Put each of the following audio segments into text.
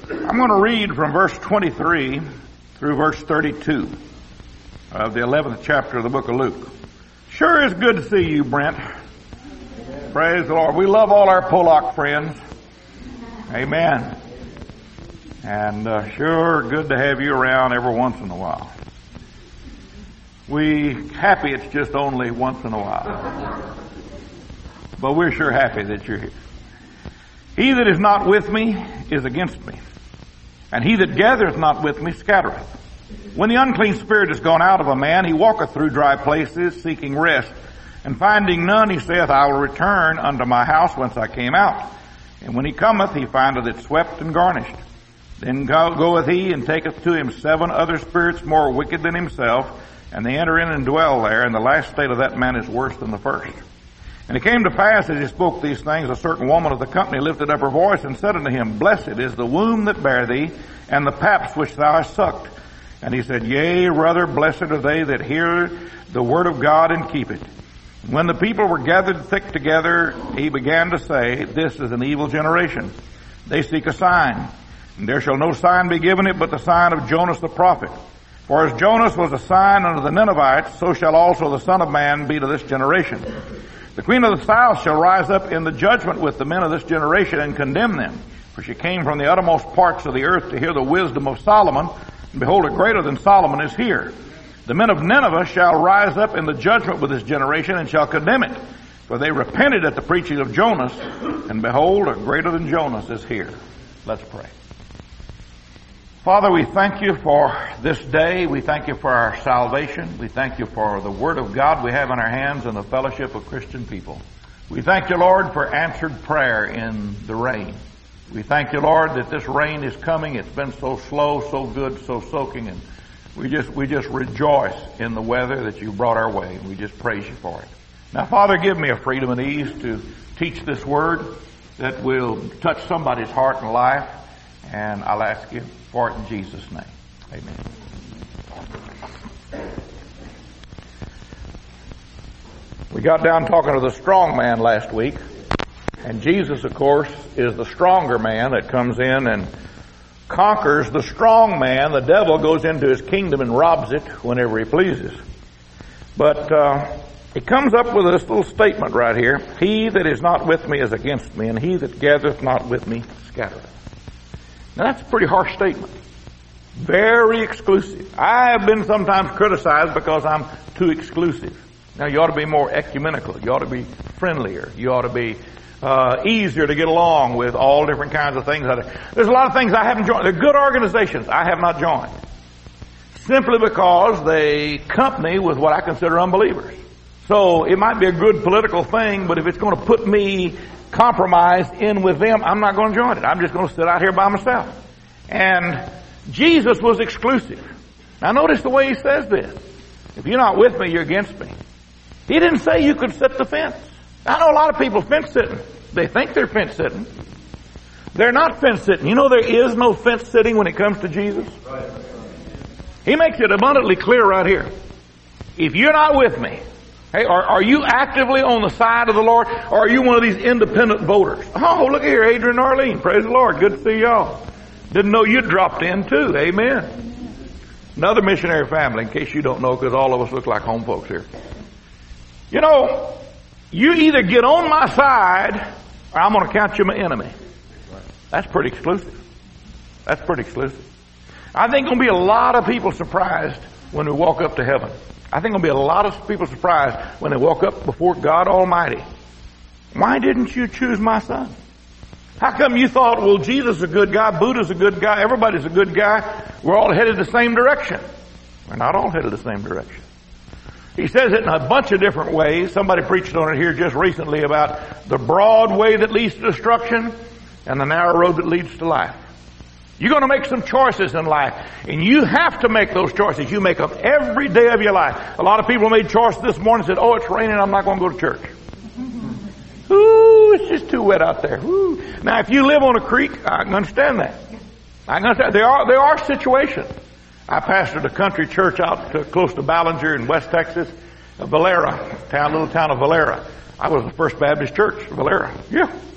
I'm going to read from verse 23 through verse 32 of the 11th chapter of the book of Luke. Sure is good to see you, Brent. Praise the Lord. We love all our Pollock friends. Amen. And sure good to have you around every once in a while. We happy it's just only once in a while. But we're sure happy that you're here. He that is not with me is against me, and he that gathereth not with me scattereth. When the unclean spirit is gone out of a man, he walketh through dry places, seeking rest. And finding none, he saith, I will return unto my house whence I came out. And when he cometh, he findeth it swept and garnished. Then goeth he and taketh to him 7 other spirits more wicked than himself, and they enter in and dwell there, and the last state of that man is worse than the first. And it came to pass, as he spoke these things, a certain woman of the company lifted up her voice and said unto him, Blessed is the womb that bare thee, and the paps which thou hast sucked. And he said, Yea, rather, blessed are they that hear the word of God and keep it. And when the people were gathered thick together, he began to say, This is an evil generation. They seek a sign, and there shall no sign be given it but the sign of Jonas the prophet. For as Jonas was a sign unto the Ninevites, so shall also the Son of Man be to this generation. The queen of the south shall rise up in the judgment with the men of this generation and condemn them. For she came from the uttermost parts of the earth to hear the wisdom of Solomon, and behold, a greater than Solomon is here. The men of Nineveh shall rise up in the judgment with this generation and shall condemn it. For they repented at the preaching of Jonas, and behold, a greater than Jonas is here. Let's pray. Father, we thank you for this day. We thank you for our salvation. We thank you for the Word of God we have in our hands and the fellowship of Christian people. We thank you, Lord, for answered prayer in the rain. We thank you, Lord, that this rain is coming. It's been so slow, so good, so soaking, and we just rejoice in the weather that you brought our way, and we just praise you for it. Now, Father, give me a freedom and ease to teach this Word that will touch somebody's heart and life, and I'll ask you for it in Jesus' name. Amen. We got down talking to the strong man last week, and Jesus, of course, is the stronger man that comes in and conquers the strong man. The devil goes into his kingdom and robs it whenever he pleases. But he comes up with this little statement right here. He that is not with me is against me, and he that gathereth not with me scattereth. Now that's a pretty harsh statement. Very exclusive. I have been sometimes criticized because I'm too exclusive. Now you ought to be more ecumenical. You ought to be friendlier. You ought to be easier to get along with all different kinds of things. There's a lot of things I haven't joined. They're good organizations I have not joined. Simply because they company with what I consider unbelievers. So it might be a good political thing, but if it's going to put me compromised in with them, I'm not going to join it. I'm just going to sit out here by myself. And Jesus was exclusive. Now notice the way he says this. If you're not with me, you're against me. He didn't say you could sit the fence. I know a lot of people fence sitting. They think they're fence sitting. They're not fence sitting. You know there is no fence sitting when it comes to Jesus. He makes it abundantly clear right here. If you're not with me, hey, are you actively on the side of the Lord, or are you one of these independent voters? Oh, look here, Adrian and Arlene. Praise the Lord. Good to see y'all. Didn't know you dropped in too. Amen. Another missionary family, in case you don't know, because all of us look like home folks here. You know, you either get on my side, or I'm going to count you my enemy. That's pretty exclusive. That's pretty exclusive. I think going to be a lot of people surprised when we walk up to heaven. I think there'll be a lot of people surprised when they walk up before God Almighty. Why didn't you choose my son? How come you thought, well, Jesus is a good guy, Buddha's a good guy, everybody's a good guy, we're all headed the same direction? We're not all headed the same direction. He says it in a bunch of different ways. Somebody preached on it here just recently about the broad way that leads to destruction and the narrow road that leads to life. You're going to make some choices in life, and you have to make those choices. You make them every day of your life. A lot of people made choices this morning and said, oh, it's raining, I'm not going to go to church. Ooh, it's just too wet out there. Ooh. Now, if you live on a creek, I can understand that. I can understand. There are situations. I pastored a country church out close to Ballinger in West Texas, Valera, little town of Valera. I was the First Baptist Church, Valera. Yeah.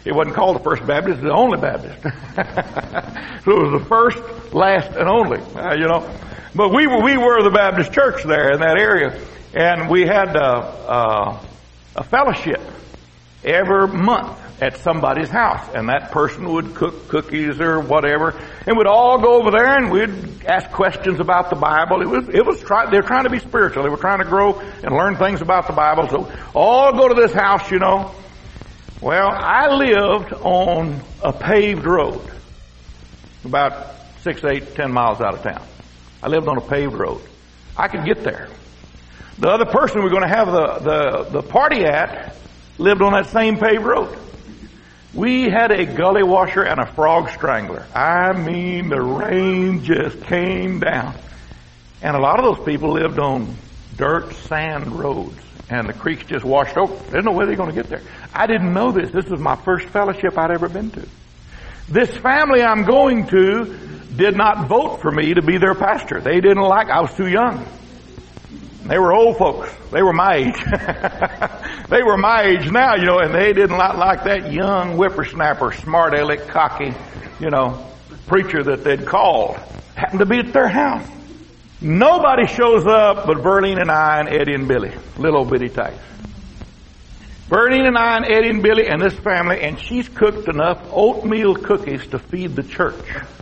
It wasn't called the First Baptist, it was the only Baptist. So it was the first, last, and only, But we were the Baptist church there in that area. And we had a fellowship every month at somebody's house. And that person would cook cookies or whatever. And we'd all go over there and we'd ask questions about the Bible. They were trying to be spiritual. They were trying to grow and learn things about the Bible. So all go to this house, Well, I lived on a paved road, about 6, 8, 10 miles out of town. I lived on a paved road. I could get there. The other person we're going to have the party at lived on that same paved road. We had a gully washer and a frog strangler. I mean, the rain just came down. And a lot of those people lived on dirt, sand roads. And the creeks just washed over. There's no way they're going to get there. I didn't know this. This was my first fellowship I'd ever been to. This family I'm going to did not vote for me to be their pastor. They didn't I was too young. They were old folks. They were my age. They were my age now, and they didn't like that young whippersnapper, smart aleck, cocky, preacher that they'd called. Happened to be at their house. Nobody shows up but Verlene and I and Eddie and Billy. Little bitty types. Verlene and I and Eddie and Billy and this family, and she's cooked enough oatmeal cookies to feed the church.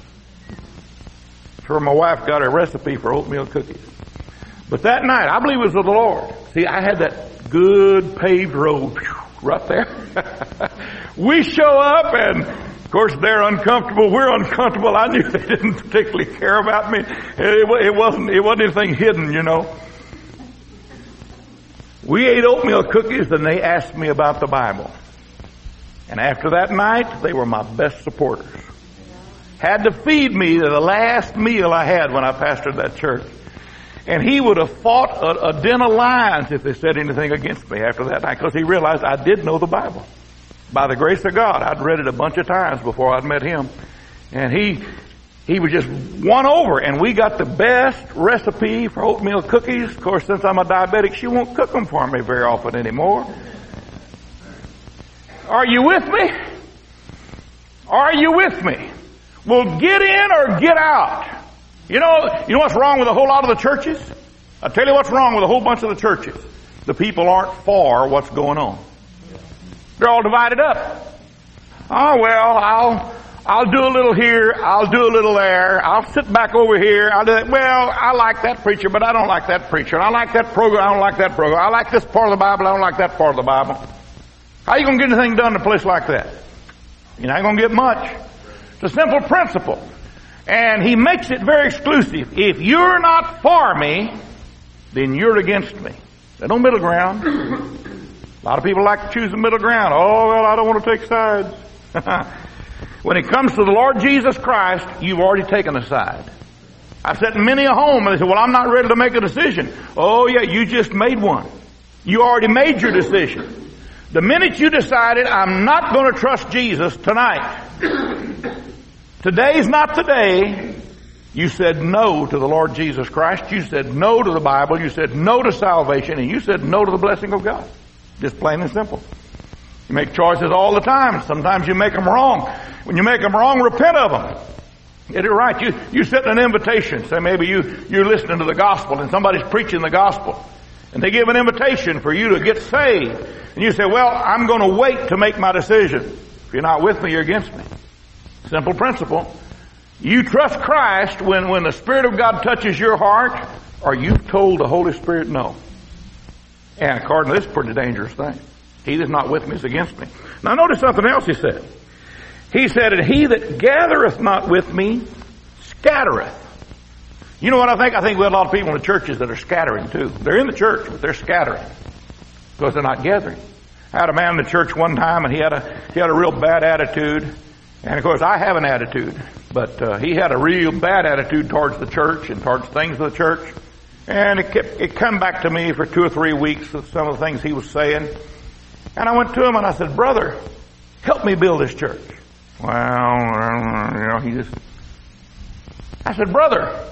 So my wife got a recipe for oatmeal cookies. But that night, I believe it was of the Lord. See, I had that good paved road right there. We show up and, of course, they're uncomfortable. We're uncomfortable. I knew they didn't particularly care about me. It wasn't anything hidden, We ate oatmeal cookies and they asked me about the Bible. And after that night, they were my best supporters. Had to feed me the last meal I had when I pastored that church. And he would have fought a den of lions if they said anything against me after that night, because he realized I did know the Bible. By the grace of God, I'd read it a bunch of times before I'd met him. And he was just won over, and we got the best recipe for oatmeal cookies. Of course, since I'm a diabetic, she won't cook them for me very often anymore. Are you with me? Are you with me? Well, get in or get out. You know what's wrong with a whole lot of the churches? I'll tell you what's wrong with a whole bunch of the churches. The people aren't for what's going on. They're all divided up. Oh, well, I'll do a little here, I'll do a little there, I'll sit back over here, I'll do that. Well, I like that preacher, but I don't like that preacher. I like that program, I don't like that program. I like this part of the Bible, I don't like that part of the Bible. How are you going to get anything done in a place like that? You're not going to get much. It's a simple principle. And he makes it very exclusive. If you're not for me, then you're against me. There's no middle ground. A lot of people like to choose the middle ground. Oh, well, I don't want to take sides. When it comes to the Lord Jesus Christ, you've already taken a side. I've sat in many a home and they say, well, I'm not ready to make a decision. Oh, yeah, you just made one. You already made your decision. The minute you decided, I'm not going to trust Jesus tonight, today's not the day. You said no to the Lord Jesus Christ. You said no to the Bible. You said no to salvation. And you said no to the blessing of God. Just plain and simple. You make choices all the time. Sometimes you make them wrong. When you make them wrong, repent of them. Get it right. You send an invitation. Say maybe you're listening to the gospel and somebody's preaching the gospel. And they give an invitation for you to get saved. And you say, well, I'm going to wait to make my decision. If you're not with me, you're against me. Simple principle. You trust Christ when the Spirit of God touches your heart, or you've told the Holy Spirit no. And according to this, pretty dangerous thing. He that's not with me is against me. Now notice something else he said. He said, and he that gathereth not with me, scattereth. You know what I think? I think we have a lot of people in the churches that are scattering too. They're in the church, but they're scattering. Because they're not gathering. I had a man in the church one time and he had a real bad attitude. And of course I have an attitude. But he had a real bad attitude towards the church and towards things of the church. And it come back to me for 2 or 3 weeks of some of the things he was saying. And I went to him and I said, brother, help me build this church. Well, I said, brother,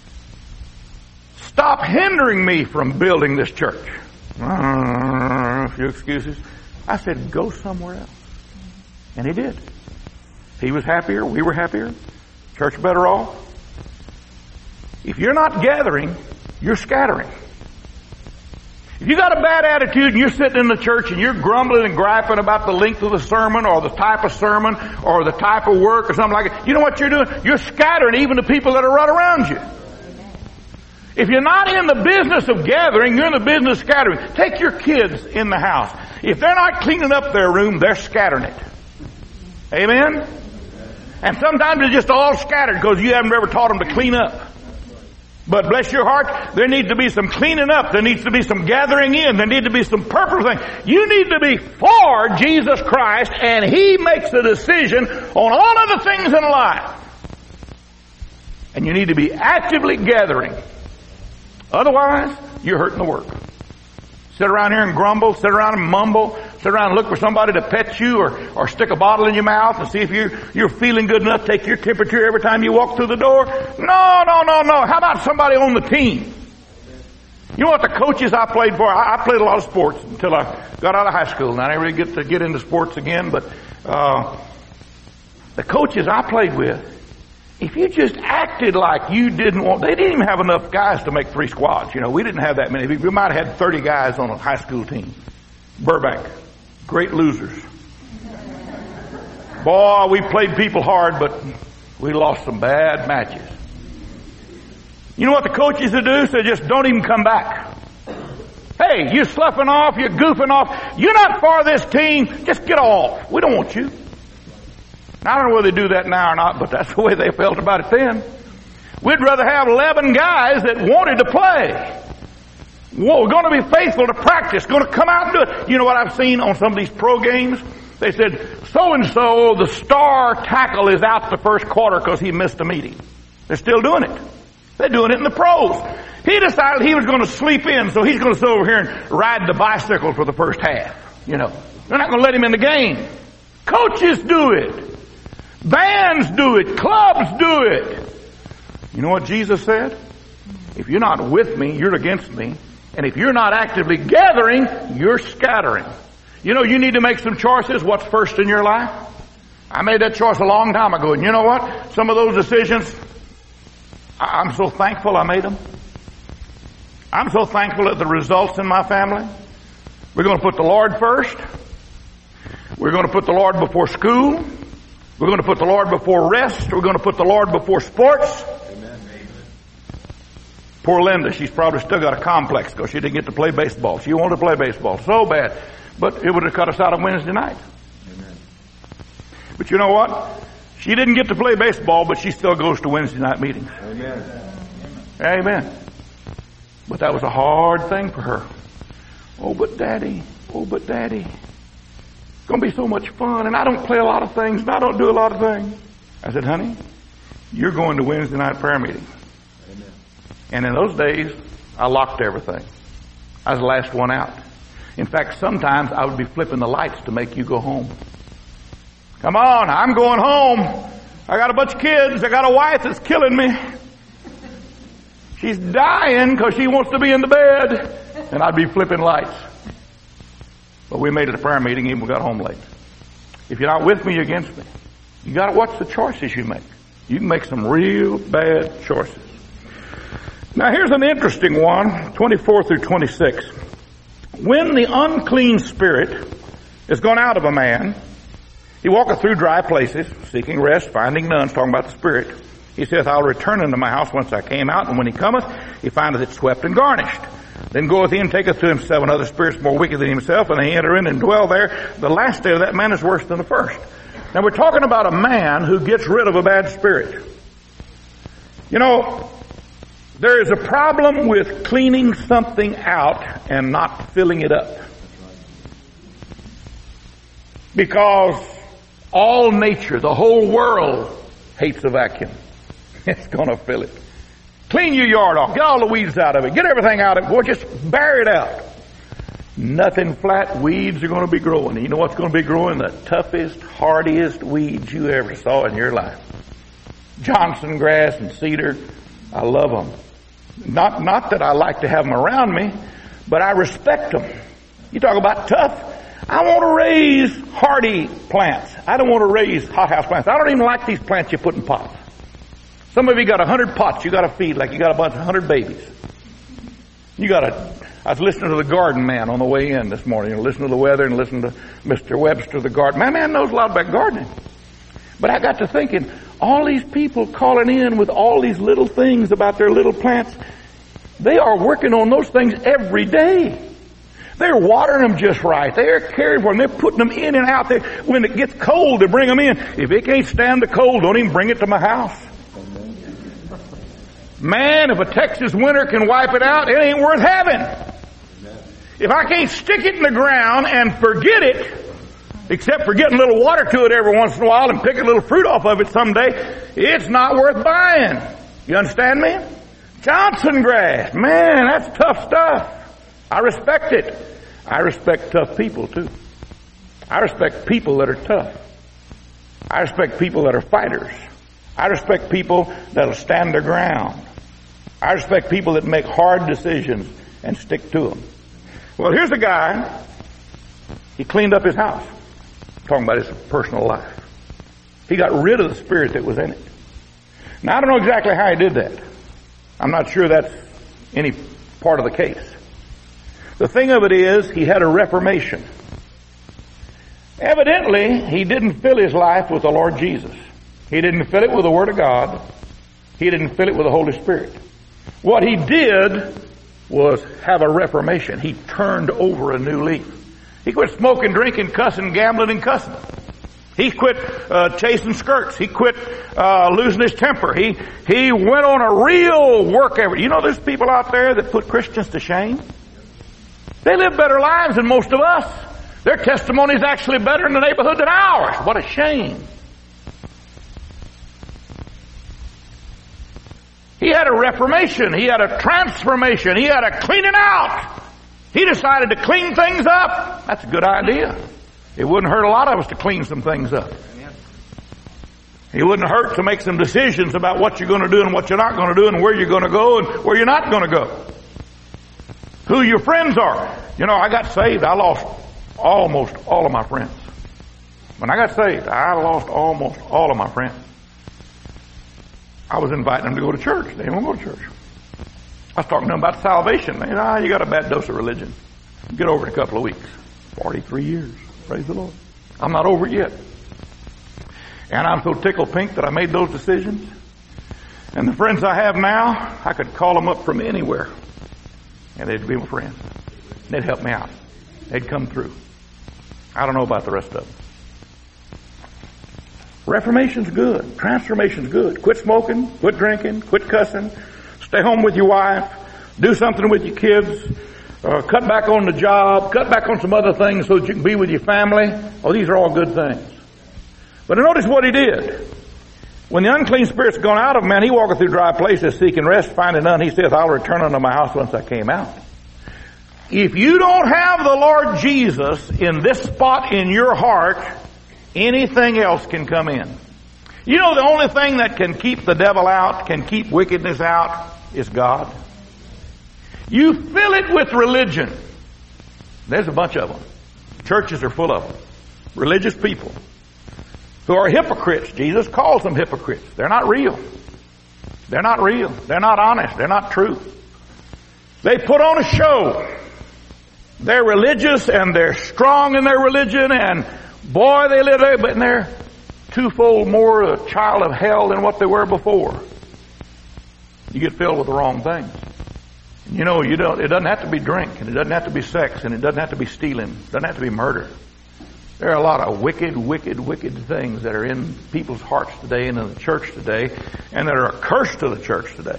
stop hindering me from building this church. A few excuses. I said, go somewhere else. And he did. He was happier. We were happier. Church better off. If you're not gathering, you're scattering. If you got a bad attitude and you're sitting in the church and you're grumbling and griping about the length of the sermon or the type of sermon or the type of work or something like that, you know what you're doing? You're scattering even the people that are right around you. If you're not in the business of gathering, you're in the business of scattering. Take your kids in the house. If they're not cleaning up their room, they're scattering it. Amen? And sometimes they're just all scattered because you haven't ever taught them to clean up. But bless your heart, there needs to be some cleaning up. There needs to be some gathering in. There needs to be some purpose thing. You need to be for Jesus Christ, and He makes the decision on all of the things in life. And you need to be actively gathering. Otherwise, you're hurting the work. Sit around here and grumble, sit around and mumble, sit around and look for somebody to pet you or stick a bottle in your mouth and see if you're feeling good enough to take your temperature every time you walk through the door. No. How about somebody on the team? You know what the coaches I played for? I played a lot of sports until I got out of high school. And I didn't really get to get into sports again, but the coaches I played with, if you just acted like you didn't want, they didn't even have enough guys to make 3 squads. You know, we didn't have that many. We might have had 30 guys on a high school team. Burbank, great losers. Boy, we played people hard, but we lost some bad matches. You know what the coaches would do? Say, just don't even come back. Hey, you're sloughing off, you're goofing off. You're not for this team. Just get off. We don't want you. Now, I don't know whether they do that now or not, but that's the way they felt about it then. We'd rather have 11 guys that wanted to play. Well, we're going to be faithful to practice, going to come out and do it. You know what I've seen on some of these pro games? They said, so-and-so, the star tackle is out the first quarter because he missed a meeting. They're still doing it. They're doing it in the pros. He decided he was going to sleep in, so he's going to sit over here and ride the bicycle for the first half. You know, they're not going to let him in the game. Coaches do it. Bands do it. Clubs do it. You know what Jesus said? If you're not with me, you're against me. And if you're not actively gathering, you're scattering. You know, you need to make some choices. What's first in your life? I made that choice a long time ago. And you know what? Some of those decisions, I'm so thankful I made them. I'm so thankful at the results in my family. We're going to put the Lord first. We're going to put the Lord before school. We're going to put the Lord before rest. We're going to put the Lord before sports. Amen. Poor Linda, she's probably still got a complex because she didn't get to play baseball. She wanted to play baseball so bad, but it would have cut us out on Wednesday night. Amen. But you know what? She didn't get to play baseball, but she still goes to Wednesday night meetings. Amen. Amen. But that was a hard thing for her. Oh, but Daddy. It's going to be so much fun, and I don't play a lot of things, and I don't do a lot of things. I said, honey, you're going to Wednesday night prayer meeting. Amen. And in those days, I locked everything. I was the last one out. In fact, sometimes I would be flipping the lights to make you go home. Come on, I'm going home. I got a bunch of kids. I got a wife that's killing me. She's dying because she wants to be in the bed. And I'd be flipping lights. But we made it a prayer meeting even we got home late. If you're not with me, you're against me. You got to watch the choices you make. You can make some real bad choices. Now here's an interesting one, 24 through 26. When the unclean spirit is gone out of a man, he walketh through dry places, seeking rest, finding none, talking about the spirit. He saith, I'll return into my house whence I came out, and when he cometh, he findeth it swept and garnished. Then goeth he and taketh to him 7 other spirits more wicked than himself, and they enter in and dwell there. The last day of that man is worse than the first. Now we're talking about a man who gets rid of a bad spirit. You know, there is a problem with cleaning something out and not filling it up. Because all nature, the whole world, hates a vacuum. It's going to fill it. Clean your yard off. Get all the weeds out of it. Get everything out of it. Boy, just bury it out. Nothing flat. Weeds are going to be growing. You know what's going to be growing? The toughest, hardiest weeds you ever saw in your life. Johnson grass and cedar. I love them. Not that I like to have them around me, but I respect them. You talk about tough. I want to raise hardy plants. I don't want to raise hothouse plants. I don't even like these plants you put in pots. Some of you got 100 pots you got to feed like you got a bunch of 100 babies. I was listening to the garden man on the way in this morning, and listening to the weather and listening to Mr. Webster, the garden. My man knows a lot about gardening. But I got to thinking, all these people calling in with all these little things about their little plants, they are working on those things every day. They're watering them just right. They're caring for them. They're putting them in and out there. When it gets cold, they bring them in. If it can't stand the cold, don't even bring it to my house. Man, if a Texas winter can wipe it out, it ain't worth having. If I can't stick it in the ground and forget it, except for getting a little water to it every once in a while and picking a little fruit off of it someday, it's not worth buying. You understand me? Johnson grass. Man, that's tough stuff. I respect it. I respect tough people too. I respect people that are tough. I respect people that are fighters. I respect people that'll stand their ground. I respect people that make hard decisions and stick to them. Well, here's a guy. He cleaned up his house. Talking about his personal life. He got rid of the spirit that was in it. Now, I don't know exactly how he did that. I'm not sure that's any part of the case. The thing of it is, he had a reformation. Evidently, he didn't fill his life with the Lord Jesus. He didn't fill it with the Word of God. He didn't fill it with the Holy Spirit. What he did was have a reformation. He turned over a new leaf. He quit smoking, drinking, cussing, gambling, and cussing. He quit chasing skirts. He quit losing his temper. He went on a real work effort. You know, there's people out there that put Christians to shame. They live better lives than most of us. Their testimony is actually better in the neighborhood than ours. What a shame. He had a reformation. He had a transformation. He had a cleaning out. He decided to clean things up. That's a good idea. It wouldn't hurt a lot of us to clean some things up. It wouldn't hurt to make some decisions about what you're going to do and what you're not going to do and where you're going to go and where you're not going to go. Who your friends are. You know, I got saved. I lost almost all of my friends. When I got saved, I lost almost all of my friends. I was inviting them to go to church. They didn't want to go to church. I was talking to them about salvation. They said, you got a bad dose of religion. Get over it in a couple of weeks. 43 years. Praise the Lord. I'm not over it yet. And I'm so tickled pink that I made those decisions. And the friends I have now, I could call them up from anywhere. And they'd be my friends. They'd help me out. They'd come through. I don't know about the rest of them. Reformation's good. Transformation's good. Quit smoking. Quit drinking. Quit cussing. Stay home with your wife. Do something with your kids. Cut back on the job. Cut back on some other things so that you can be with your family. Oh, these are all good things. But notice what he did. When the unclean spirit's gone out of a man, he walketh through dry places seeking rest, finding none. He saith, I'll return unto my house whence I came out. If you don't have the Lord Jesus in this spot in your heart, anything else can come in. You know, the only thing that can keep the devil out, can keep wickedness out, is God. You fill it with religion. There's a bunch of them. Churches are full of them. Religious people who are hypocrites. Jesus calls them hypocrites. They're not real. They're not real. They're not honest. They're not true. They put on a show. They're religious and they're strong in their religion, and boy, they live there, but they're twofold more a child of hell than what they were before. You get filled with the wrong things. You know, it doesn't have to be drink, and it doesn't have to be sex, and it doesn't have to be stealing. It doesn't have to be murder. There are a lot of wicked things that are in people's hearts today and in the church today, and that are a curse to the church today.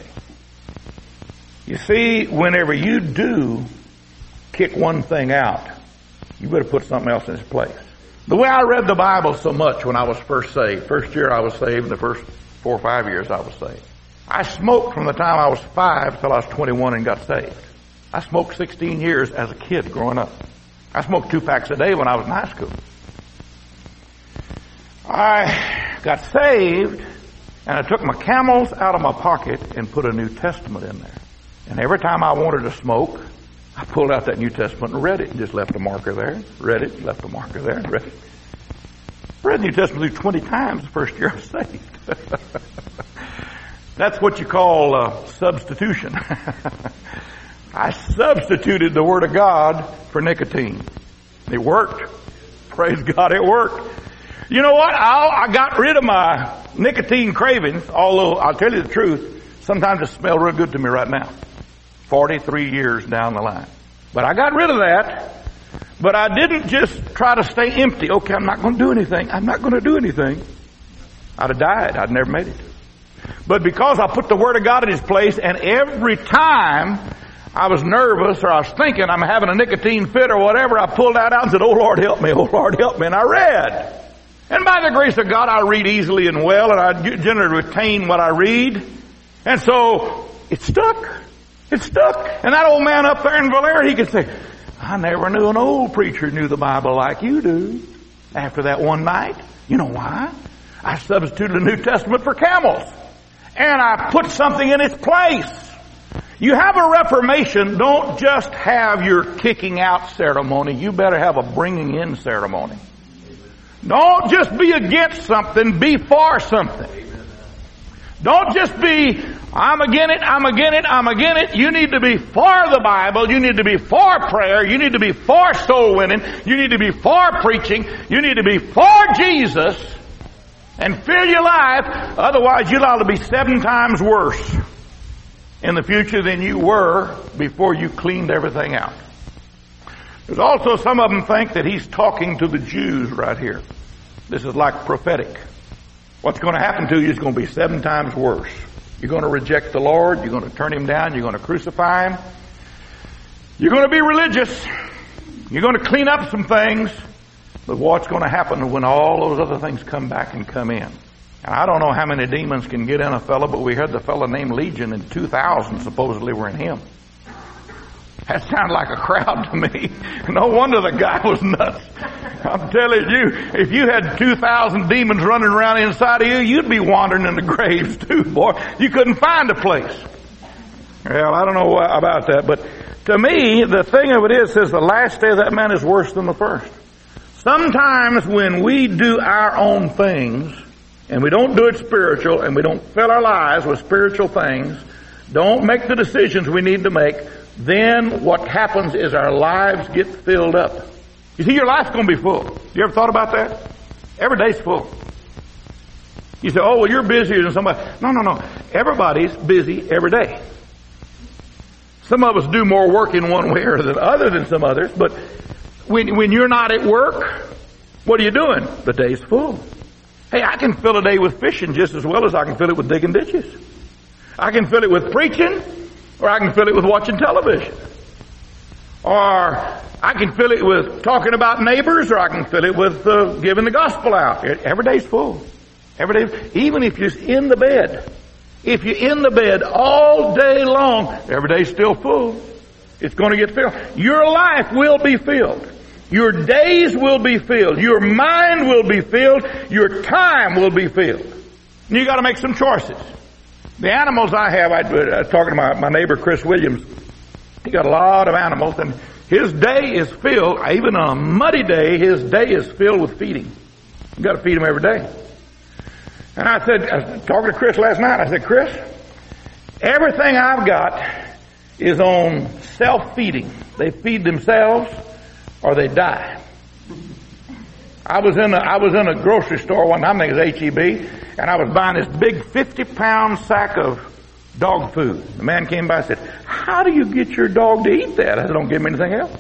You see, whenever you do kick one thing out, you better put something else in its place. The way I read the Bible so much when I was first saved, first year I was saved, and the first 4 or 5 years I was saved. I smoked from the time I was 5 till I was 21 and got saved. I smoked 16 years as a kid growing up. I smoked 2 packs a day when I was in high school. I got saved, and I took my Camels out of my pocket and put a New Testament in there. And every time I wanted to smoke, I pulled out that New Testament and read it and just left a marker there. Read it, left a marker there, read it. read the New Testament through 20 times the first year I was saved. That's what you call substitution. I substituted the Word of God for nicotine. It worked. Praise God, it worked. You know what? I got rid of my nicotine cravings, although I'll tell you the truth, sometimes it smells real good to me right now. 43 years down the line. But I got rid of that. But I didn't just try to stay empty. Okay, I'm not going to do anything. I'm not going to do anything. I'd have died. I'd never made it. But because I put the Word of God in His place, and every time I was nervous or I was thinking I'm having a nicotine fit or whatever, I pulled that out and said, oh Lord help me, oh Lord help me, and I read. And by the grace of God, I read easily and well, and I generally retain what I read. And so, it stuck. It stuck. And that old man up there in Valera, he could say, I never knew an old preacher knew the Bible like you do. After that one night. You know why? I substituted the New Testament for camels. And I put something in its place. You have a reformation, don't just have your kicking out ceremony. You better have a bringing in ceremony. Don't just be against something, be for something. Don't just be, I'm against it, I'm against it, I'm against it. You need to be for the Bible. You need to be for prayer. You need to be for soul winning. You need to be for preaching. You need to be for Jesus and fill your life. Otherwise, you'll ought to be 7 times worse in the future than you were before you cleaned everything out. There's also some of them think that he's talking to the Jews right here. This is like prophetic. What's going to happen to you is going to be 7 times worse. You're going to reject the Lord. You're going to turn Him down. You're going to crucify Him. You're going to be religious. You're going to clean up some things. But what's going to happen when all those other things come back and come in? And I don't know how many demons can get in a fellow, but we heard the fellow named Legion, and 2,000 supposedly were in him. That sounded like a crowd to me. No wonder the guy was nuts. I'm telling you, if you had 2,000 demons running around inside of you, you'd be wandering in the graves too, boy. You couldn't find a place. Well, I don't know about that, but to me, the thing of it is the last day of that man is worse than the first. Sometimes when we do our own things, and we don't do it spiritual, and we don't fill our lives with spiritual things, don't make the decisions we need to make, then what happens is our lives get filled up. You see, your life's going to be full. You ever thought about that? Every day's full. You say, oh, well, you're busier than somebody. No. Everybody's busy every day. Some of us do more work in one way or the other than some others, but when you're not at work, what are you doing? The day's full. Hey, I can fill a day with fishing just as well as I can fill it with digging ditches. I can fill it with preaching, or I can fill it with watching television. Or I can fill it with talking about neighbors, or I can fill it with giving the gospel out. Every day's full. Every day, even if you're in the bed. If you're in the bed all day long, every day's still full. It's going to get filled. Your life will be filled. Your days will be filled. Your mind will be filled. Your time will be filled. And you got to make some choices. The animals I have, I was talking to my neighbor Chris Williams. He got a lot of animals, and his day is filled, even on a muddy day, his day is filled with feeding. You got to feed them every day. And I was talking to Chris last night, I said, Chris, everything I've got is on self-feeding. They feed themselves or they die. I was in a grocery store one time, I think it was H-E-B, and I was buying this big 50-pound sack of dog food. The man came by and said, how do you get your dog to eat that? I said, don't give him anything else.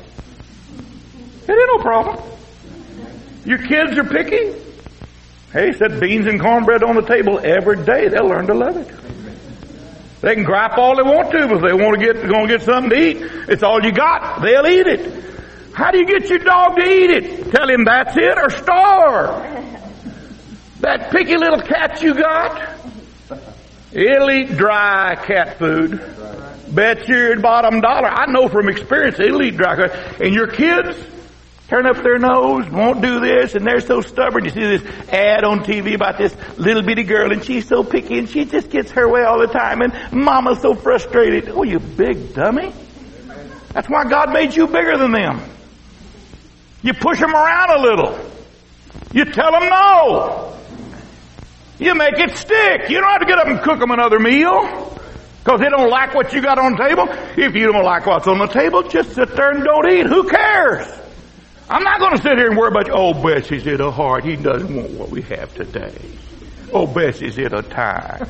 It ain't no problem. Your kids are picky. Hey, he said beans and cornbread on the table every day. They'll learn to love it. They can gripe all they want to, but if they want to get something to eat, it's all you got. They'll eat it. How do you get your dog to eat it? Tell him that's it or starve. That picky little cat you got, it'll eat dry cat food. Bet your bottom dollar. I know from experience it'll eat dry cat. And your kids turn up their nose, won't do this, and they're so stubborn. You see this ad on TV about this little bitty girl, and she's so picky, and she just gets her way all the time, and mama's so frustrated. Oh, you big dummy. That's why God made you bigger than them. You push them around a little. You tell them no. You make it stick. You don't have to get up and cook them another meal because they don't like what you got on the table. If you don't like what's on the table, just sit there and don't eat. Who cares? I'm not going to sit here and worry about, oh, Betsy's in a heart. He doesn't want what we have today. Oh, Betsy's in a time.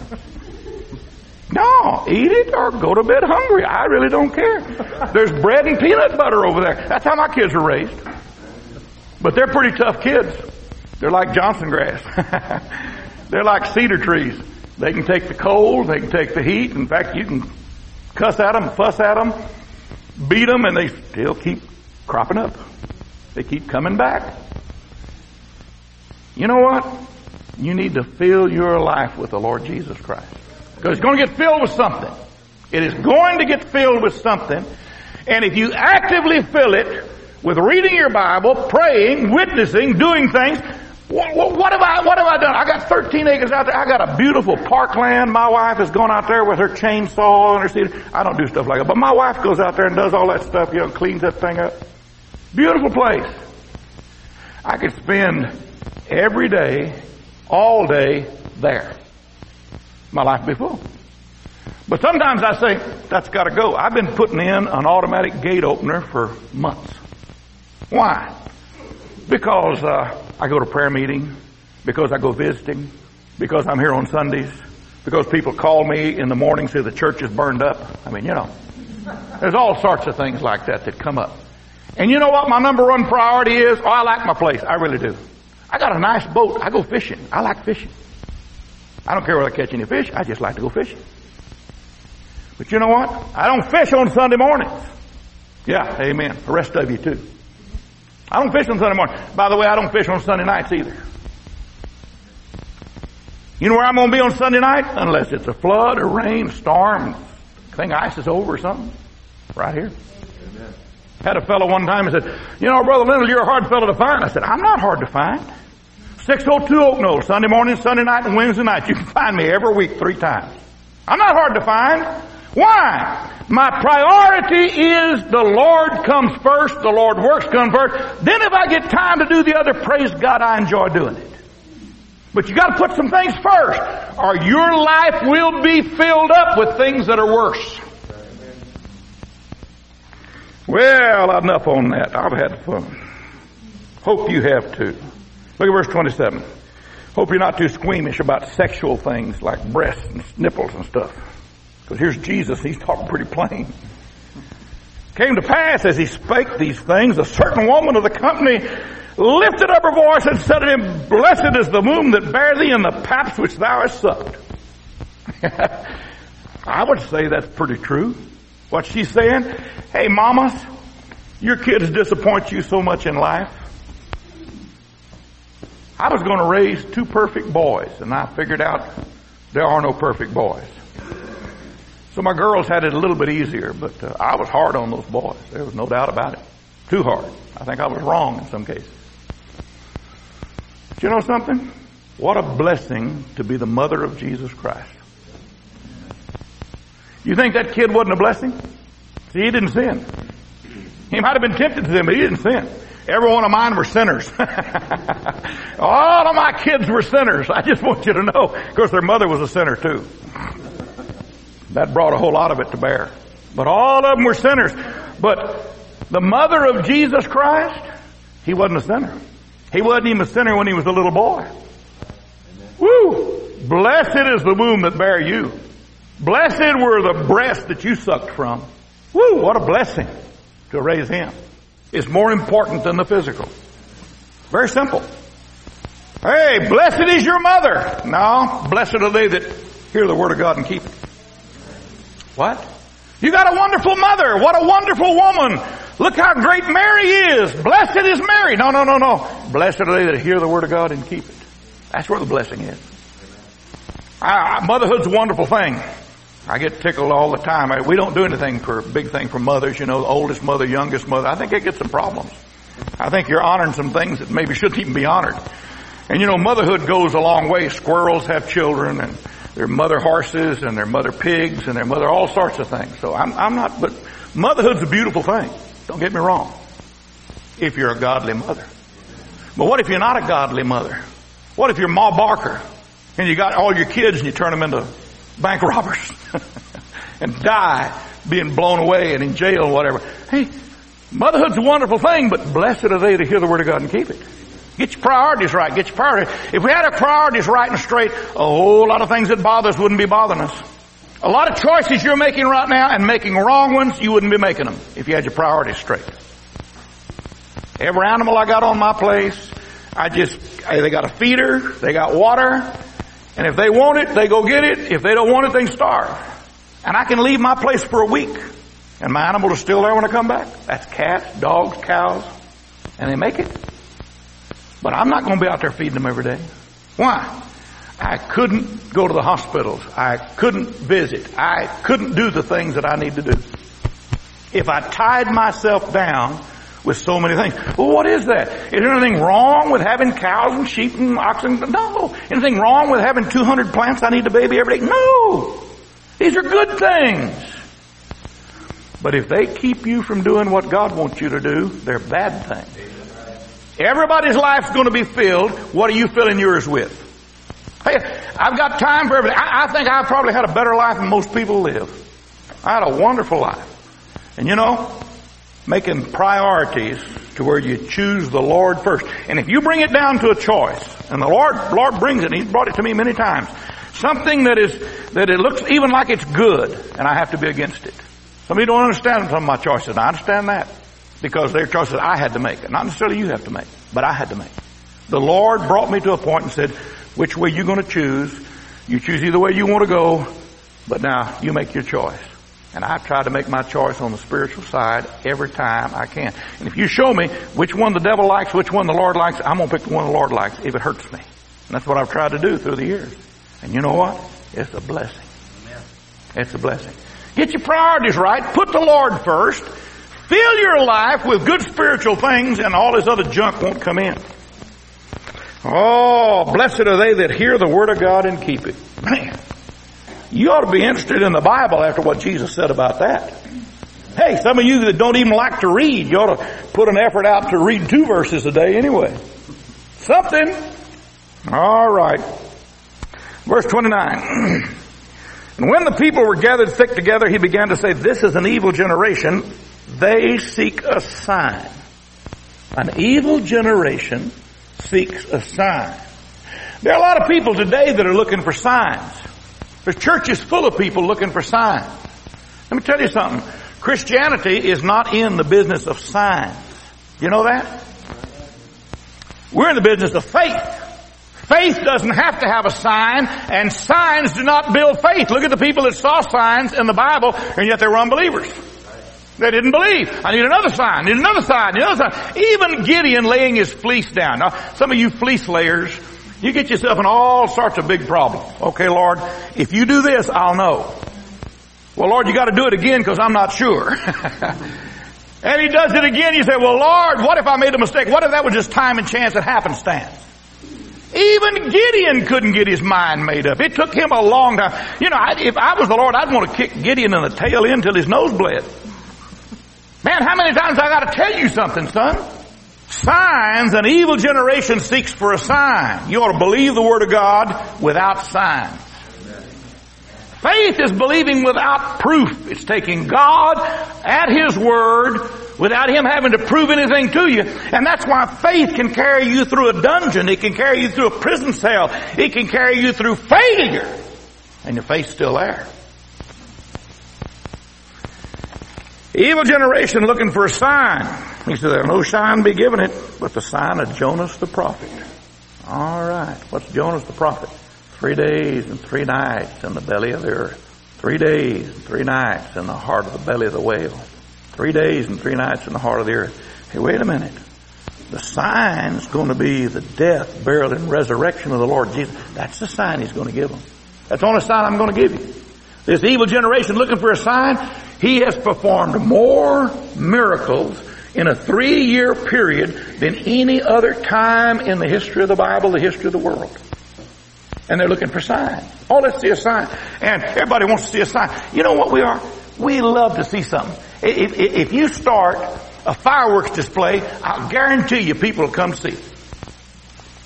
No, eat it or go to bed hungry. I really don't care. There's bread and peanut butter over there. That's how my kids are raised. But they're pretty tough kids. They're like Johnson grass. They're like cedar trees. They can take the cold, they can take the heat. In fact, you can cuss at them, fuss at them, beat them, and they still keep cropping up. They keep coming back. You know what? You need to fill your life with the Lord Jesus Christ. Because it's going to get filled with something. It is going to get filled with something. And if you actively fill it with reading your Bible, praying, witnessing, doing things, what have I done? I got 13 acres out there. I got a beautiful parkland. My wife has gone out there with her chainsaw and her cedar. I don't do stuff like that. But my wife goes out there and does all that stuff, cleans that thing up. Beautiful place. I could spend every day, all day there. My life would be full. But sometimes I say, that's got to go. I've been putting in an automatic gate opener for months. Why? Because I go to prayer meeting, because I go visiting, because I'm here on Sundays, because people call me in the morning, say the church is burned up. I mean, there's all sorts of things like that come up. And you know what my number one priority is? Oh, I like my place. I really do. I got a nice boat. I go fishing. I like fishing. I don't care whether I catch any fish. I just like to go fishing. But you know what? I don't fish on Sunday mornings. Yeah, amen. The rest of you too. I don't fish on Sunday morning. By the way, I don't fish on Sunday nights either. You know where I'm going to be on Sunday night? Unless it's a flood or rain, storm, thing ice is over or something. Right here. Amen. Had a fellow one time and said, Brother Leonard, you're a hard fellow to find. I said, I'm not hard to find. 602 Oak Knoll, Sunday morning, Sunday night, and Wednesday night. You can find me every week 3 times. I'm not hard to find. Why? My priority is the Lord comes first, the Lord works comes first. Then if I get time to do the other, praise God, I enjoy doing it. But you got to put some things first, or your life will be filled up with things that are worse. Well, enough on that. I've had fun. Hope you have too. Look at verse 27. Hope you're not too squeamish about sexual things like breasts and nipples and stuff. Because here's Jesus, he's talking pretty plain. Came to pass as he spake these things, a certain woman of the company lifted up her voice and said to him, Blessed is the womb that bare thee and the paps which thou hast sucked. I would say that's pretty true. What she's saying, hey mamas, your kids disappoint you so much in life. I was going to raise 2 perfect boys, and I figured out there are no perfect boys. So my girls had it a little bit easier, but I was hard on those boys. There was no doubt about it. Too hard. I think I was wrong in some cases. But you know something? What a blessing to be the mother of Jesus Christ. You think that kid wasn't a blessing? See, he didn't sin. He might have been tempted to sin, but he didn't sin. Every one of mine were sinners. All of my kids were sinners. I just want you to know. Of course, their mother was a sinner too. That brought a whole lot of it to bear. But all of them were sinners. But the mother of Jesus Christ, he wasn't a sinner. He wasn't even a sinner when he was a little boy. Woo! Blessed is the womb that bare you. Blessed were the breasts that you sucked from. Woo! What a blessing to raise him. It's more important than the physical. Very simple. Hey, blessed is your mother. No, blessed are they that hear the word of God and keep it. What? You got a wonderful mother. What a wonderful woman. Look how great Mary is. Blessed is Mary. No. Blessed are they that hear the word of God and keep it. That's where the blessing is. Motherhood's a wonderful thing. I get tickled all the time. We don't do anything big thing for mothers, the oldest mother, youngest mother. I think it gets some problems. I think you're honoring some things that maybe shouldn't even be honored. And motherhood goes a long way. Squirrels have children, and their mother horses, and their mother pigs, and their mother all sorts of things. So I'm not, but motherhood's a beautiful thing. Don't get me wrong. If you're a godly mother. But what if you're not a godly mother? What if you're Ma Barker and you got all your kids and you turn them into bank robbers and die being blown away and in jail and whatever? Hey, motherhood's a wonderful thing, but blessed are they that hear the word of God and keep it. Get your priorities right. Get your priorities. If we had our priorities right and straight, a whole lot of things that bother us wouldn't be bothering us. A lot of choices you're making right now and making wrong ones, you wouldn't be making them if you had your priorities straight. Every animal I got on my place, they got a feeder, they got water, and if they want it, they go get it. If they don't want it, they can starve. And I can leave my place for a week, and my animal is still there when I come back. That's cats, dogs, cows, and they make it. But I'm not going to be out there feeding them every day. Why? I couldn't go to the hospitals. I couldn't visit. I couldn't do the things that I need to do if I tied myself down with so many things. Well, what is that? Is there anything wrong with having cows and sheep and oxen? No. Anything wrong with having 200 plants I need to baby every day? No. These are good things. But if they keep you from doing what God wants you to do, they're bad things. Everybody's life's going to be filled. What are you filling yours with? Hey, I've got time for everything. I think I probably had a better life than most people live. I had a wonderful life. And you know, making priorities to where you choose the Lord first. And if you bring it down to a choice, and the Lord brings it, and He's brought it to me many times, something that it looks even like it's good, and I have to be against it. Some of you don't understand some of my choices. I understand that. Because they're choices I had to make. Not necessarily you have to make, but I had to make. The Lord brought me to a point and said, which way you going to choose? You choose either way you want to go, but now you make your choice. And I've tried to make my choice on the spiritual side every time I can. And if you show me which one the devil likes, which one the Lord likes, I'm going to pick the one the Lord likes if it hurts me. And that's what I've tried to do through the years. And you know what? It's a blessing. Amen. It's a blessing. Get your priorities right. Put the Lord first. Fill your life with good spiritual things, and all this other junk won't come in. Oh, blessed are they that hear the word of God and keep it. Man, you ought to be interested in the Bible after what Jesus said about that. Hey, some of you that don't even like to read, you ought to put an effort out to read 2 verses a day anyway. Something. All right. Verse 29. And when the people were gathered thick together, he began to say, this is an evil generation. They seek a sign. An evil generation seeks a sign. There are a lot of people today that are looking for signs. There's churches full of people looking for signs. Let me tell you something. Christianity is not in the business of signs. You know that? We're in the business of faith. Faith doesn't have to have a sign, and signs do not build faith. Look at the people that saw signs in the Bible, and yet they were unbelievers. They didn't believe. I need another sign, need another sign, need another sign. Even Gideon laying his fleece down. Now, some of you fleece layers, you get yourself in all sorts of big problems. Okay, Lord, if you do this, I'll know. Well, Lord, you got to do it again because I'm not sure. And he does it again. You say, well, Lord, what if I made a mistake? What if that was just time and chance and happenstance? Even Gideon couldn't get his mind made up. It took him a long time. You know, if I was the Lord, I'd want to kick Gideon in the tail end till his nose bled. Man, how many times I got to tell you something, son? Signs, an evil generation seeks for a sign. You ought to believe the Word of God without signs. Faith is believing without proof. It's taking God at His Word without Him having to prove anything to you. And that's why faith can carry you through a dungeon. It can carry you through a prison cell. It can carry you through failure. And your faith's still there. Evil generation looking for a sign. He said, there no sign be given it, but the sign of Jonas the prophet. All right. What's Jonas the prophet? 3 days and 3 nights in the belly of the earth. 3 days and 3 nights in the heart of the belly of the whale. 3 days and 3 nights in the heart of the earth. Hey, wait a minute. The sign's going to be the death, burial, and resurrection of the Lord Jesus. That's the sign He's going to give them. That's the only sign I'm going to give you. This evil generation looking for a sign, he has performed more miracles in a 3-year period than any other time in the history of the Bible, the history of the world. And they're looking for signs. Oh, let's see a sign. And everybody wants to see a sign. You know what we are? We love to see something. If you start a fireworks display, I'll guarantee you people will come see it.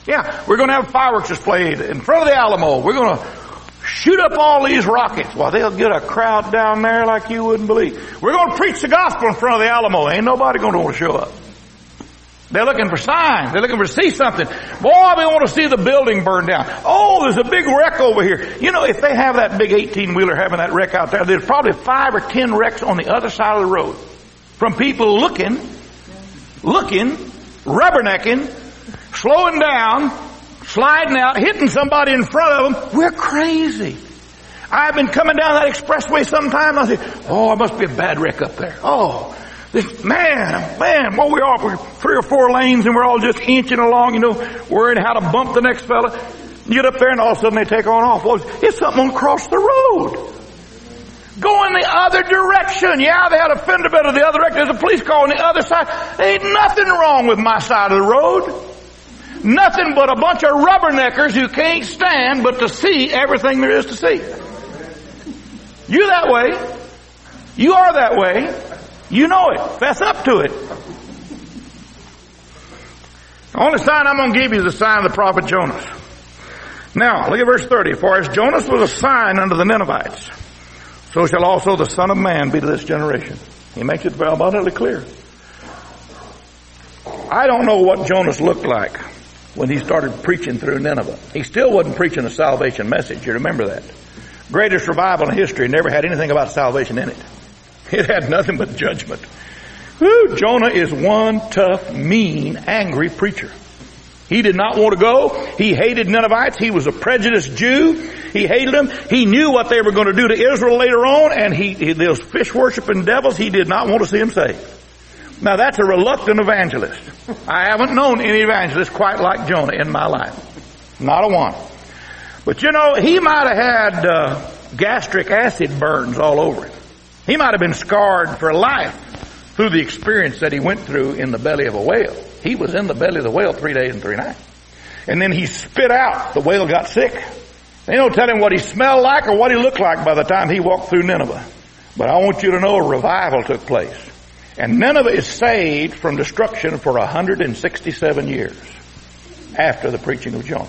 Yeah, we're going to have fireworks displayed in front of the Alamo. We're going to shoot up all these rockets. Well, they'll get a crowd down there like you wouldn't believe. We're going to preach the gospel in front of the Alamo. Ain't nobody going to want to show up. They're looking for signs. They're looking for to see something. Boy, we want to see the building burn down. Oh, there's a big wreck over here. You know, if they have that big 18-wheeler having that wreck out there, there's probably 5 or 10 wrecks on the other side of the road. From people looking, rubbernecking, slowing down, sliding out, hitting somebody in front of them. We're crazy. I've been coming down that expressway sometime. I say, oh, it must be a bad wreck up there. Oh, this man, well, we're 3 or 4 lanes and we're all just inching along, you know, worrying how to bump the next fella. You get up there and all of a sudden they take on off. Well, it's something across the road. Go in the other direction. Yeah, they had a fender bender the other direction. There's a police car on the other side. There ain't nothing wrong with my side of the road. Nothing but a bunch of rubberneckers who can't stand but to see everything there is to see. You that way. You are that way. You know it. Fess up to it. The only sign I'm going to give you is the sign of the prophet Jonas. Now, look at verse 30. For as Jonas was a sign unto the Ninevites, so shall also the Son of Man be to this generation. He makes it very abundantly clear. I don't know what Jonas looked like when he started preaching through Nineveh. He still wasn't preaching a salvation message. You remember that. Greatest revival in history never had anything about salvation in it. It had nothing but judgment. Whew, Jonah is one tough, mean, angry preacher. He did not want to go. He hated Ninevites. He was a prejudiced Jew. He hated them. He knew what they were going to do to Israel later on, and those fish-worshiping devils, he did not want to see them saved. Now that's a reluctant evangelist. I haven't known any evangelist quite like Jonah in my life. Not a one. But you know, he might have had gastric acid burns all over him. He might have been scarred for life through the experience that he went through in the belly of a whale. He was in the belly of the whale 3 days and 3 nights. And then he spit out. The whale got sick. They don't tell him what he smelled like or what he looked like by the time he walked through Nineveh. But I want you to know a revival took place. And Nineveh is saved from destruction for 167 years after the preaching of Jonah.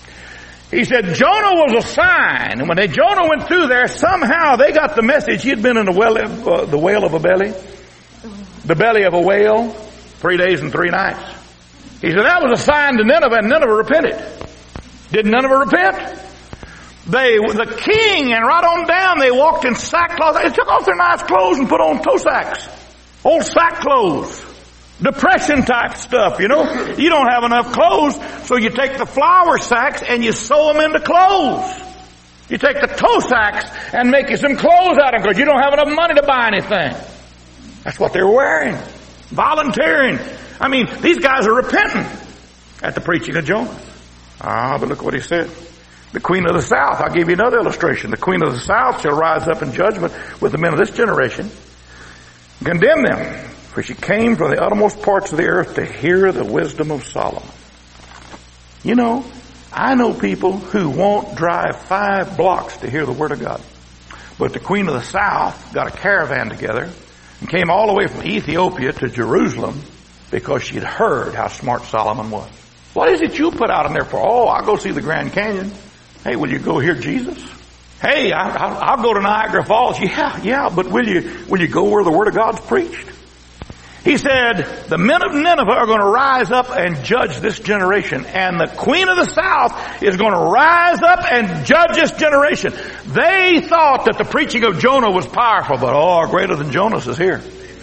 He said Jonah was a sign, and when Jonah went through there, somehow they got the message. He had been in the whale of a belly, the belly of a whale, 3 days and 3 nights. He said that was a sign to Nineveh, and Nineveh repented. Did Nineveh repent? The king and right on down, they walked in sackcloth. They took off their nice clothes and put on toe sacks, old sack clothes. Depression type stuff, you know. You don't have enough clothes, so you take the flour sacks and you sew them into clothes. You take the toe sacks and make you some clothes out of them because you don't have enough money to buy anything. That's what they're wearing. Volunteering. I mean, these guys are repenting at the preaching of Jonah. But look what he said. The queen of the south. I'll give you another illustration. The queen of the south shall rise up in judgment with the men of this generation, condemn them. For she came from the uttermost parts of the earth to hear the wisdom of Solomon. You know, I know people who won't drive 5 blocks to hear the word of God. But the queen of the south got a caravan together and came all the way from Ethiopia to Jerusalem because she'd heard how smart Solomon was. What is it you put out in there for? Oh, I'll go see the Grand Canyon. Hey, will you go hear Jesus? Hey, I'll go to Niagara Falls. Yeah, but will you go where the word of God's preached? He said, the men of Nineveh are going to rise up and judge this generation. And the queen of the south is going to rise up and judge this generation. They thought that the preaching of Jonah was powerful, but greater than Jonas is here.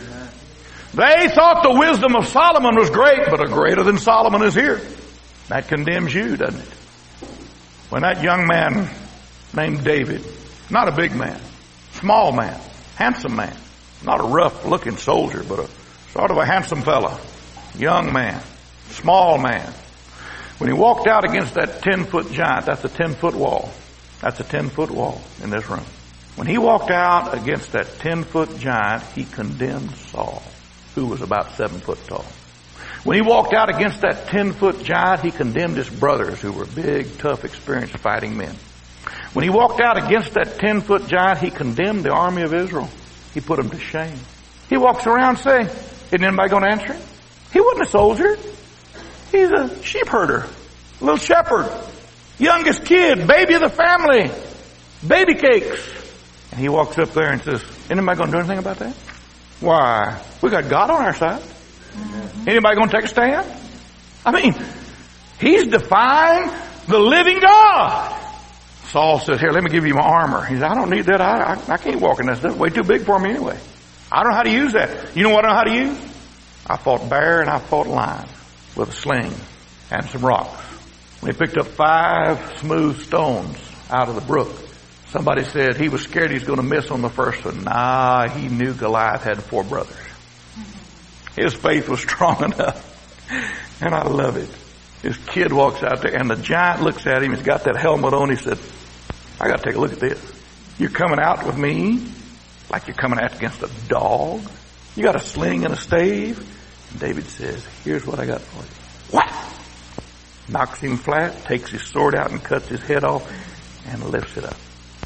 They thought the wisdom of Solomon was great, but a greater than Solomon is here. That condemns you, doesn't it? When that young man named David, not a big man, small man, handsome man, not a rough looking soldier, but a sort of a handsome fella, young man, small man. When he walked out against that 10-foot giant, that's a 10-foot wall. That's a 10-foot wall in this room. When he walked out against that 10-foot giant, he condemned Saul, who was about 7 foot tall. When he walked out against that 10-foot giant, he condemned his brothers, who were big, tough, experienced fighting men. When he walked out against that 10-foot giant, he condemned the army of Israel. He put them to shame. He walks around saying, isn't anybody going to answer him? He wasn't a soldier. He's a sheep herder. Little shepherd. Youngest kid. Baby of the family. Baby cakes. And he walks up there and says, anybody going to do anything about that? Why? We got God on our side. Anybody going to take a stand? I mean, he's defying the living God. Saul says, here, let me give you my armor. He said, I don't need that. I can't walk in this. That's way too big for me anyway. I don't know how to use that. You know what I know how to use? I fought bear and I fought lion with a sling and some rocks. When he picked up 5 smooth stones out of the brook, somebody said he was scared he was going to miss on the first one. Nah, he knew Goliath had 4 brothers. His faith was strong enough. And I love it. His kid walks out there and the giant looks at him. He's got that helmet on. He said, I got to take a look at this. You're coming out with me like you're coming out against a dog. You got a sling and a stave. And David says, here's what I got for you. What? Knocks him flat, takes his sword out and cuts his head off and lifts it up.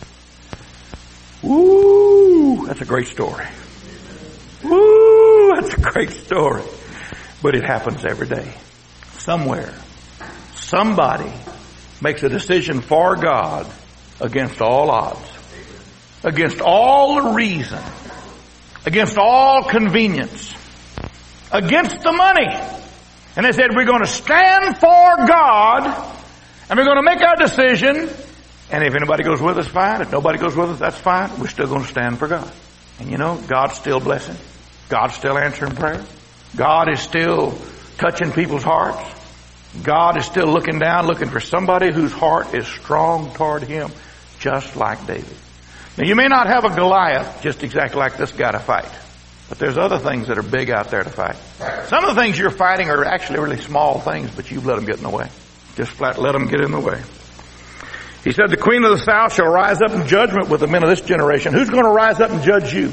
Woo! That's a great story. Woo! That's a great story. But it happens every day. Somewhere, somebody makes a decision for God against all odds, against all the reason, against all convenience, against the money. And they said, we're going to stand for God and we're going to make our decision. And if anybody goes with us, fine. If nobody goes with us, that's fine. We're still going to stand for God. And you know, God's still blessing. God's still answering prayer. God is still touching people's hearts. God is still looking down, looking for somebody whose heart is strong toward Him, just like David. Now, you may not have a Goliath just exactly like this guy to fight, but there's other things that are big out there to fight. Some of the things you're fighting are actually really small things, but you've let them get in the way. Just flat let them get in the way. He said, the queen of the south shall rise up in judgment with the men of this generation. Who's going to rise up and judge you?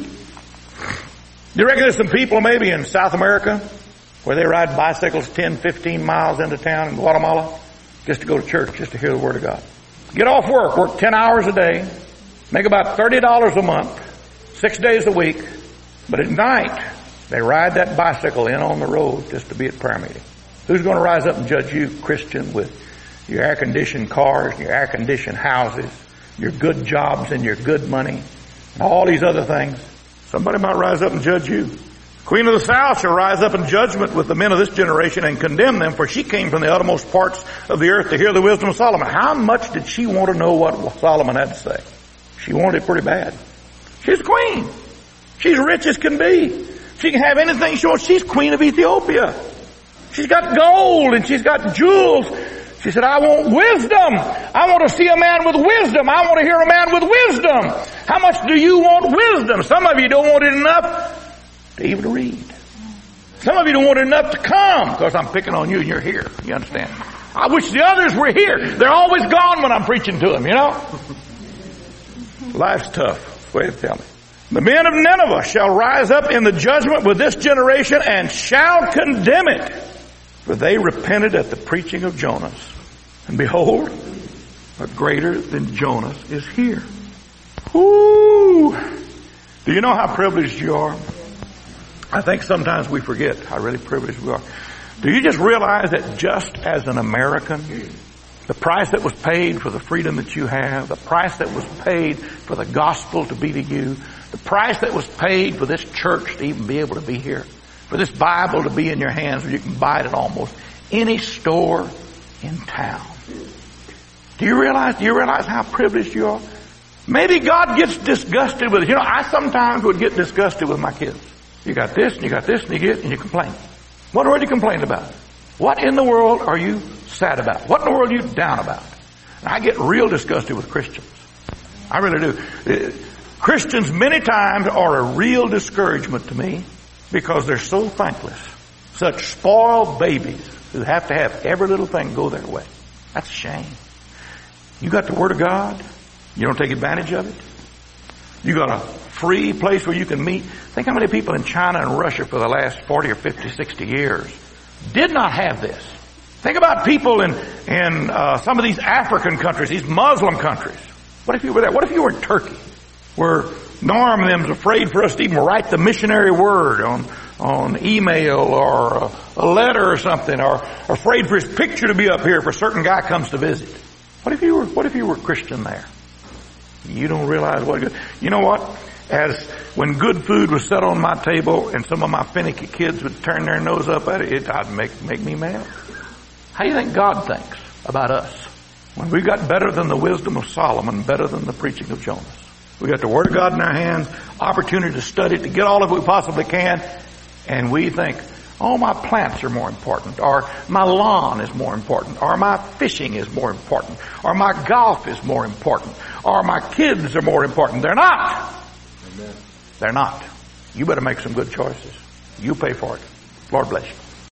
Do you reckon there's some people maybe in South America where they ride bicycles 10, 15 miles into town in Guatemala just to go to church, just to hear the Word of God? Get off work 10 hours a day, make about $30 a month, 6 days a week, but at night they ride that bicycle in on the road just to be at prayer meeting. Who's going to rise up and judge you, Christian, with your air-conditioned cars, your air-conditioned houses, your good jobs and your good money, and all these other things? Somebody might rise up and judge you. Queen of the south shall rise up in judgment with the men of this generation and condemn them, for she came from the uttermost parts of the earth to hear the wisdom of Solomon. How much did she want to know what Solomon had to say? She wanted it pretty bad. She's queen. She's rich as can be. She can have anything she wants. She's queen of Ethiopia. She's got gold and she's got jewels. She said, I want wisdom. I want to see a man with wisdom. I want to hear a man with wisdom. How much do you want wisdom? Some of you don't want it enough to even read. Some of you don't want it enough to come, because I'm picking on you and you're here. You understand? I wish the others were here. They're always gone when I'm preaching to them, you know? Life's tough. That's the way they tell me. The men of Nineveh shall rise up in the judgment with this generation and shall condemn it. For they repented at the preaching of Jonas. And behold, a greater than Jonas is here. Whoo! Do you know how privileged you are? I think sometimes we forget how really privileged we are. Do you just realize that just as an American, the price that was paid for the freedom that you have, the price that was paid for the gospel to be to you, the price that was paid for this church to even be able to be here, for this Bible to be in your hands where you can buy it at almost any store in town. Do you realize how privileged you are? Maybe God gets disgusted with it. You know, I sometimes would get disgusted with my kids. You got this, and you got this, and you complain. What are you complaining about? What in the world are you sad about? What in the world are you down about? And I get real disgusted with Christians. I really do. Christians many times are a real discouragement to me because they're so thankless. Such spoiled babies who have to have every little thing go their way. That's a shame. You got the Word of God. You don't take advantage of it. You got a free place where you can meet. Think how many people in China and Russia for the last 40 or 50, 60 years did not have this. Think about people in some of these African countries, these Muslim countries. What if you were there? What if you were in Turkey, where Norm and them was afraid for us to even write the missionary word on on email or a letter or something, or afraid for his picture to be up here if a certain guy comes to visit. What if you were a Christian there? You don't realize what good. You know what? As when good food was set on my table and some of my finicky kids would turn their nose up at it, it'd make me mad. How do you think God thinks about us? When we got better than the wisdom of Solomon, better than the preaching of Jonas. We got the Word of God in our hands, opportunity to study it, to get all of it we possibly can, and we think, oh, my plants are more important, or my lawn is more important, or my fishing is more important, or my golf is more important, or my kids are more important. They're not. Amen. They're not. You better make some good choices. You pay for it. Lord bless you.